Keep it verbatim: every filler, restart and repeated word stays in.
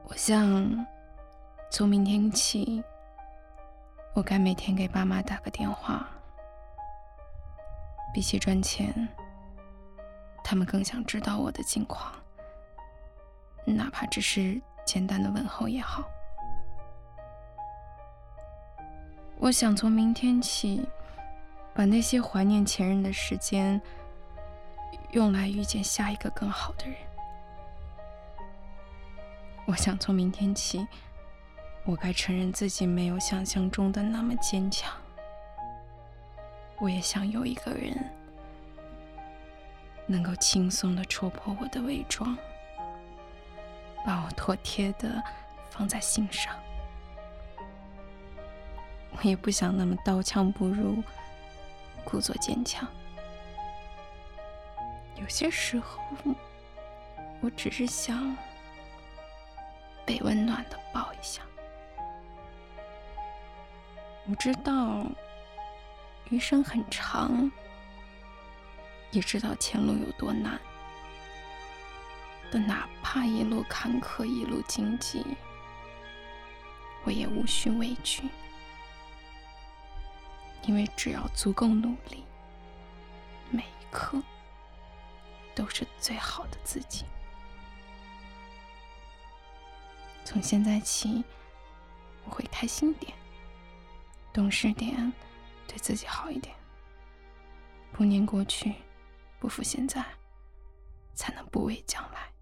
我想从明天起，我该每天给爸妈打个电话。比起赚钱，他们更想知道我的近况，哪怕只是简单的问候也好。我想从明天起，把那些怀念前任的时间用来遇见下一个更好的人。我想从明天起，我该承认自己没有想象中的那么坚强。我也想有一个人能够轻松地戳破我的伪装，把我妥帖地放在心上。我也不想那么刀枪不入，故作坚强。有些时候，我只是想被温暖地抱一下。我知道余生很长，也知道前路有多难，但哪怕一路坎坷一路荆棘，我也无需畏惧，因为只要足够努力，每一刻都是最好的自己。从现在起，我会开心点，懂事点，对自己好一点，不念过去，不负现在，才能不畏将来。